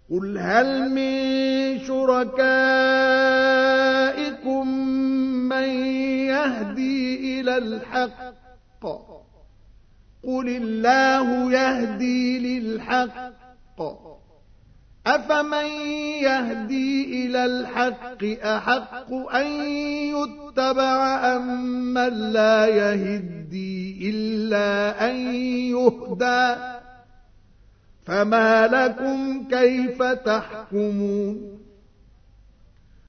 قل هل من شركائكم من يهدي إلى الحق قل الله يهدي للحق أفمن يهدي إلى الحق أحق أن يتبع أم من لا يهدي إلا أن يهدى فما لكم كيف تحكمون